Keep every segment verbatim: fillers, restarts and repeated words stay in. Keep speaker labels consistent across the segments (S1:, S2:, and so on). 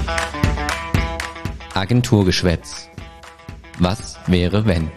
S1: Agenturgeschwätz. Was wäre wenn?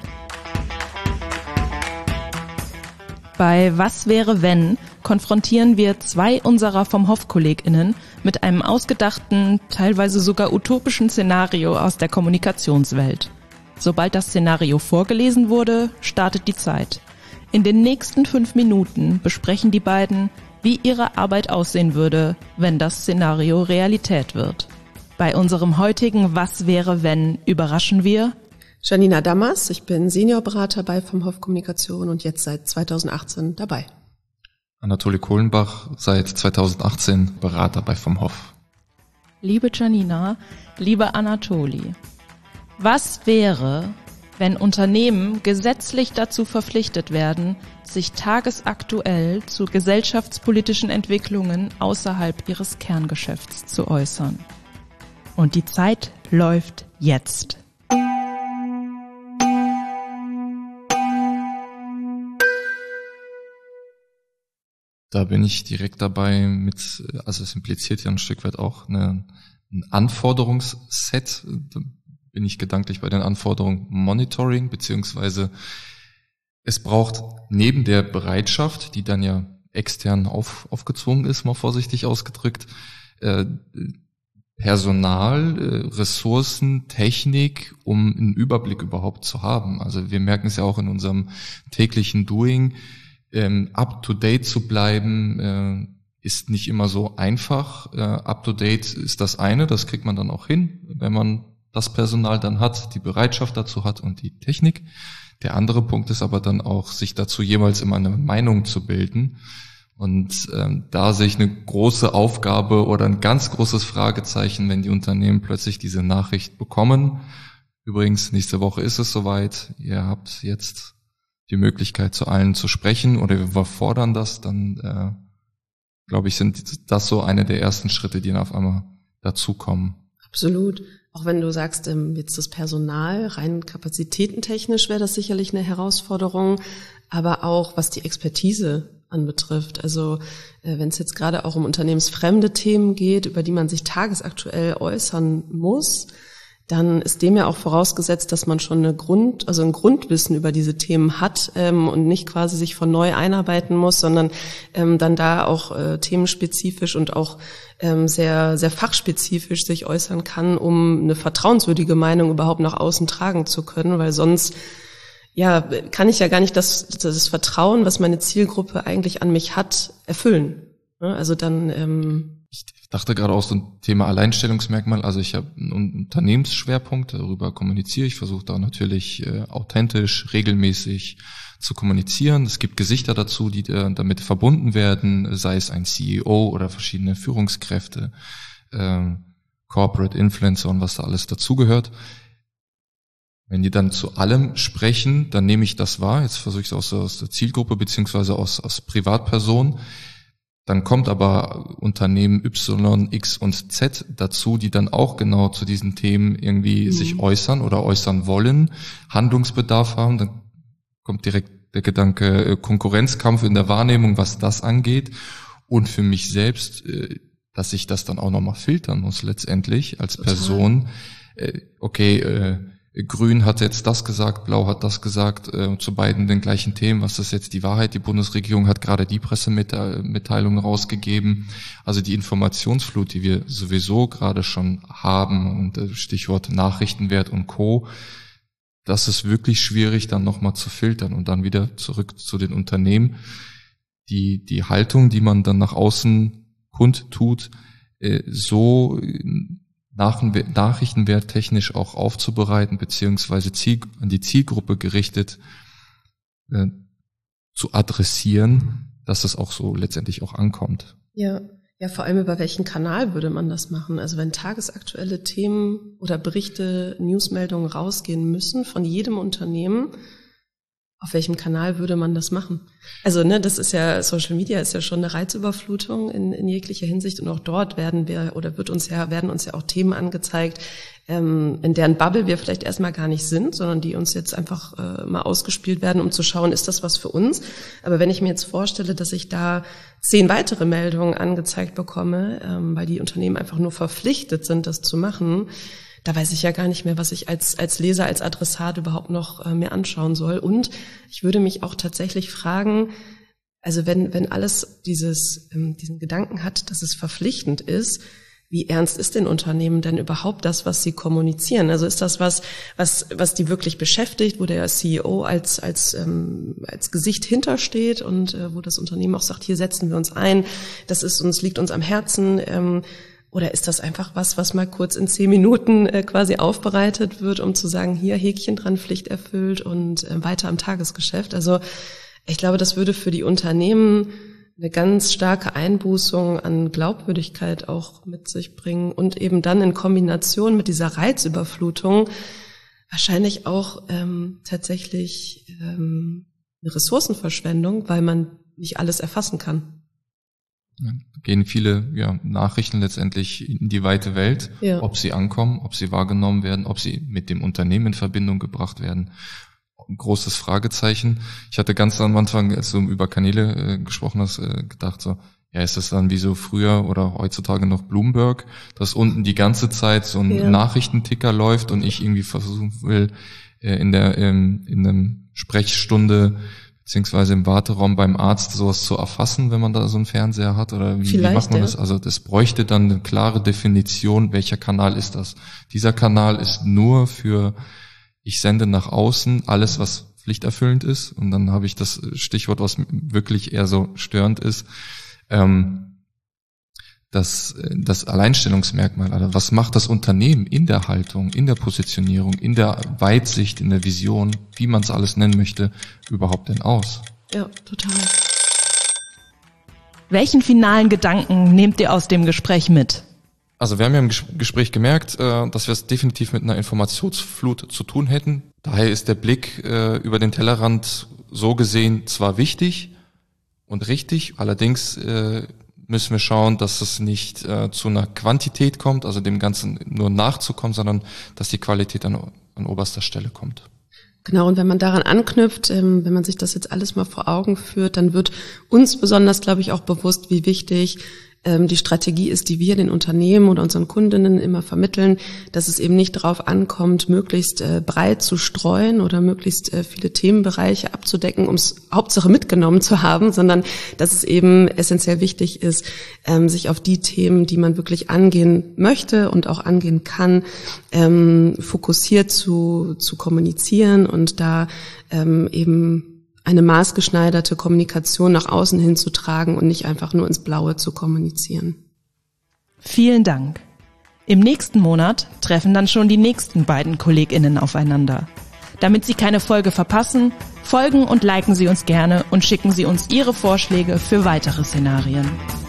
S2: Bei Was wäre wenn konfrontieren wir zwei unserer vom Hoff-KollegInnen mit einem ausgedachten, teilweise sogar utopischen Szenario aus der Kommunikationswelt. Sobald das Szenario vorgelesen wurde, startet die Zeit. In den nächsten fünf Minuten besprechen die beiden, wie ihre Arbeit aussehen würde, wenn das Szenario Realität wird. Bei unserem heutigen Was wäre wenn überraschen wir
S3: Janina Dammers, ich bin Seniorberater bei vom Hoff Kommunikation und jetzt seit zweitausendachtzehn dabei.
S4: Anatoli Kohlenbach, seit zweitausendachtzehn Berater bei vom Hoff.
S2: Liebe Janina, liebe Anatoli, was wäre, wenn Unternehmen gesetzlich dazu verpflichtet werden, sich tagesaktuell zu gesellschaftspolitischen Entwicklungen außerhalb ihres Kerngeschäfts zu äußern? Und die Zeit läuft jetzt.
S4: Da bin ich direkt dabei mit, also es impliziert ja ein Stück weit auch eine, ein Anforderungsset. Da bin ich gedanklich bei den Anforderungen Monitoring, beziehungsweise es braucht neben der Bereitschaft, die dann ja extern auf, aufgezwungen ist, mal vorsichtig ausgedrückt, äh, Personal, äh, Ressourcen, Technik, um einen Überblick überhaupt zu haben. Also wir merken es ja auch in unserem täglichen Doing, Ähm, up-to-date zu bleiben, äh, ist nicht immer so einfach. Äh, up-to-date ist das eine, das kriegt man dann auch hin, wenn man das Personal dann hat, die Bereitschaft dazu hat und die Technik. Der andere Punkt ist aber dann auch, sich dazu jeweils immer eine Meinung zu bilden. Und ähm, da sehe ich eine große Aufgabe oder ein ganz großes Fragezeichen, wenn die Unternehmen plötzlich diese Nachricht bekommen. Übrigens, nächste Woche ist es soweit. Ihr habt jetzt die Möglichkeit, zu allen zu sprechen oder wir fordern das, dann äh, glaube ich, sind das so eine der ersten Schritte, die dann auf einmal dazukommen.
S3: Absolut. Auch wenn du sagst, ähm, jetzt das Personal, rein kapazitätentechnisch wäre das sicherlich eine Herausforderung, aber auch was die Expertise anbetrifft. Also äh, wenn es jetzt gerade auch um unternehmensfremde Themen geht, über die man sich tagesaktuell äußern muss, dann ist dem ja auch vorausgesetzt, dass man schon eine Grund, also ein Grundwissen über diese Themen hat ähm, und nicht quasi sich von neu einarbeiten muss, sondern ähm, dann da auch äh, themenspezifisch und auch ähm, sehr sehr fachspezifisch sich äußern kann, um eine vertrauenswürdige Meinung überhaupt nach außen tragen zu können, weil sonst ja kann ich ja gar nicht das das Vertrauen, was meine Zielgruppe eigentlich an mich hat, erfüllen. Also dann ähm,
S4: Ich dachte gerade auch so ein Thema Alleinstellungsmerkmal. Also ich habe einen Unternehmensschwerpunkt, darüber kommuniziere ich, versuche da natürlich äh, authentisch, regelmäßig zu kommunizieren. Es gibt Gesichter dazu, die äh, damit verbunden werden, sei es ein C E O oder verschiedene Führungskräfte, äh, Corporate Influencer und was da alles dazugehört. Wenn die dann zu allem sprechen, dann nehme ich das wahr. Jetzt versuche ich es aus, aus der Zielgruppe beziehungsweise aus, aus Privatperson. Dann kommt aber Unternehmen Y, X und Z dazu, die dann auch genau zu diesen Themen irgendwie mhm. sich äußern oder äußern wollen, Handlungsbedarf haben. Dann kommt direkt der Gedanke Konkurrenzkampf in der Wahrnehmung, was das angeht. Und für mich selbst, dass ich das dann auch nochmal filtern muss letztendlich als Total. Person. Okay, Grün hat jetzt das gesagt, Blau hat das gesagt, äh, zu beiden den gleichen Themen. Was ist jetzt die Wahrheit? Die Bundesregierung hat gerade die Pressemitteilung rausgegeben. Also die Informationsflut, die wir sowieso gerade schon haben, und äh, Stichwort Nachrichtenwert und Co., das ist wirklich schwierig, dann nochmal zu filtern und dann wieder zurück zu den Unternehmen. Die, die Haltung, die man dann nach außen kundtut, äh, so Nachrichtenwert technisch auch aufzubereiten, beziehungsweise Ziel, an die Zielgruppe gerichtet äh, zu adressieren, dass es auch so letztendlich auch ankommt.
S3: Ja, ja, vor allem über welchen Kanal würde man das machen? Also wenn tagesaktuelle Themen oder Berichte, Newsmeldungen rausgehen müssen von jedem Unternehmen, auf welchem Kanal würde man das machen? Also, ne, das ist ja, Social Media ist ja schon eine Reizüberflutung in, in jeglicher Hinsicht und auch dort werden wir, oder wird uns ja, werden uns ja auch Themen angezeigt, ähm, in deren Bubble wir vielleicht erstmal gar nicht sind, sondern die uns jetzt einfach äh, mal ausgespielt werden, um zu schauen, ist das was für uns? Aber wenn ich mir jetzt vorstelle, dass ich da zehn weitere Meldungen angezeigt bekomme, ähm, weil die Unternehmen einfach nur verpflichtet sind, das zu machen, da weiß ich ja gar nicht mehr, was ich als als Leser, als Adressat überhaupt noch äh, mir anschauen soll. Und ich würde mich auch tatsächlich fragen, also wenn wenn alles dieses ähm, diesen Gedanken hat, dass es verpflichtend ist, wie ernst ist denn Unternehmen denn überhaupt das, was sie kommunizieren? Also ist das was, was was die wirklich beschäftigt, wo der C E O als als ähm, als Gesicht hintersteht und äh, wo das Unternehmen auch sagt, hier setzen wir uns ein, das ist uns liegt uns am Herzen. Ähm, Oder ist das einfach was, was mal kurz in zehn Minuten äh, quasi aufbereitet wird, um zu sagen, hier Häkchen dran, Pflicht erfüllt und äh, weiter am Tagesgeschäft? Also ich glaube, das würde für die Unternehmen eine ganz starke Einbußung an Glaubwürdigkeit auch mit sich bringen und eben dann in Kombination mit dieser Reizüberflutung wahrscheinlich auch ähm, tatsächlich ähm, eine Ressourcenverschwendung, weil man nicht alles erfassen kann.
S4: Ja, gehen viele ja, Nachrichten letztendlich in die weite Welt, ja. Ob sie ankommen, ob sie wahrgenommen werden, ob sie mit dem Unternehmen in Verbindung gebracht werden. Ein großes Fragezeichen. Ich hatte ganz am Anfang, als du über Kanäle äh, gesprochen hast, äh, gedacht so, ja, ist das dann wie so früher oder heutzutage noch Bloomberg, dass unten die ganze Zeit so ein ja. Nachrichtenticker läuft und ich irgendwie versuchen will, äh, in der ähm, in einer Sprechstunde beziehungsweise im Warteraum beim Arzt sowas zu erfassen, wenn man da so einen Fernseher hat, oder wie, wie macht man ja. das? Also das bräuchte dann eine klare Definition, welcher Kanal ist das? Dieser Kanal ist nur für, ich sende nach außen alles, was pflichterfüllend ist, und dann habe ich das Stichwort, was wirklich eher so störend ist, ähm, das, das Alleinstellungsmerkmal. Also was macht das Unternehmen in der Haltung, in der Positionierung, in der Weitsicht, in der Vision, wie man es alles nennen möchte, überhaupt denn aus?
S3: Ja, total.
S2: Welchen finalen Gedanken nehmt ihr aus dem Gespräch mit?
S4: Also wir haben ja im Gespräch gemerkt, dass wir es definitiv mit einer Informationsflut zu tun hätten. Daher ist der Blick über den Tellerrand so gesehen zwar wichtig und richtig, allerdings müssen wir schauen, dass es nicht äh, zu einer Quantität kommt, also dem Ganzen nur nachzukommen, sondern dass die Qualität an, an oberster Stelle kommt.
S3: Genau, und wenn man daran anknüpft, ähm, wenn man sich das jetzt alles mal vor Augen führt, dann wird uns besonders, glaube ich, auch bewusst, wie wichtig ähm, die Strategie ist, die wir den Unternehmen oder unseren Kundinnen immer vermitteln, dass es eben nicht darauf ankommt, möglichst äh, breit zu streuen oder möglichst äh, viele Themenbereiche abzudecken, um es Hauptsache mitgenommen zu haben, sondern dass es eben essentiell wichtig ist, ähm, sich auf die Themen, die man wirklich angehen möchte und auch angehen kann, ähm, fokussiert zu, zu kommunizieren und da ähm, eben eine maßgeschneiderte Kommunikation nach außen hin zu tragen und nicht einfach nur ins Blaue zu kommunizieren.
S2: Vielen Dank. Im nächsten Monat treffen dann schon die nächsten beiden KollegInnen aufeinander. Damit Sie keine Folge verpassen, folgen und liken Sie uns gerne und schicken Sie uns Ihre Vorschläge für weitere Szenarien.